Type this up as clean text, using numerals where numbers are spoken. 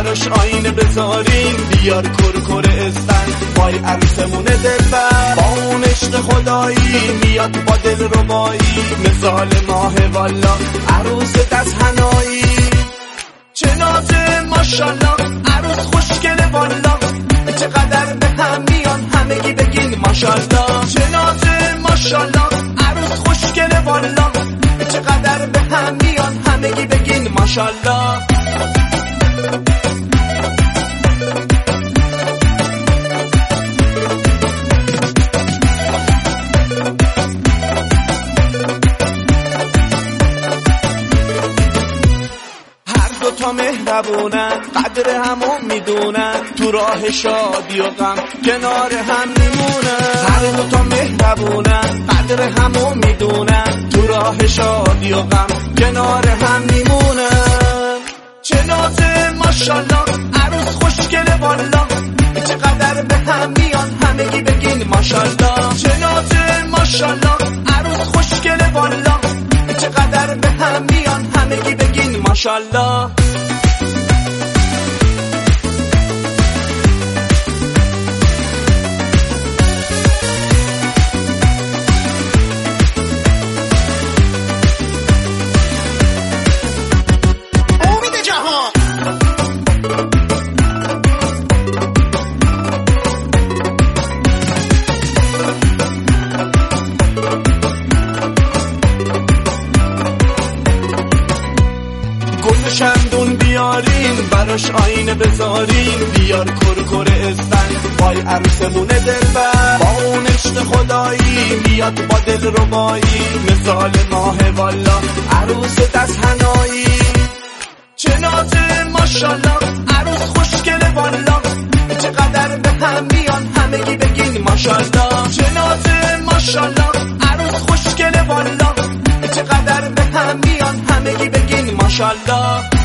براش آینه بذارین، بیار کرکر استن وای عروسمونه دلبر، با اون عشق خدایی میاد با دل ربایی، مثال ماه والا عروس دست حنایی. چه نازه ماشالله عروس خوشگله والا، چقدر به هم میان همگی بگین ماشالله. چه نازه ماشالله عروس خوشگله والا، چقدر به هم میان همگی بگین ماشالله. تا مهربونن قدر همون میدونن، تو راه شادی و غم کنار هم میمونن. هر دو تا مهربونن قدر همون میدونن، تو راه شادی و غم کنار هم میمونن. چه نازه ماشالله عروس خوشگله والا، چقدر به هم میان همگی بگین ماشالله. چه نازه ماشالله عروس خوشگله والا، چقدر به هم میان همگی بگین ماشالله. شمدون بیارین براش آینه بذارین، بیار کرکر استن وای عروسمونه دلبر، با اون عشق خدایی میاد با دل ربایی، مثال ماه والا عروس دست حنایی. چه نازه ماشالله عروس خوشگله والا، چقدر به هم میان همگی بگین ماشالله. چه نازه ماشالله عروس خوشگله والا، چقدر به هم میان همگی بگین ماشالله.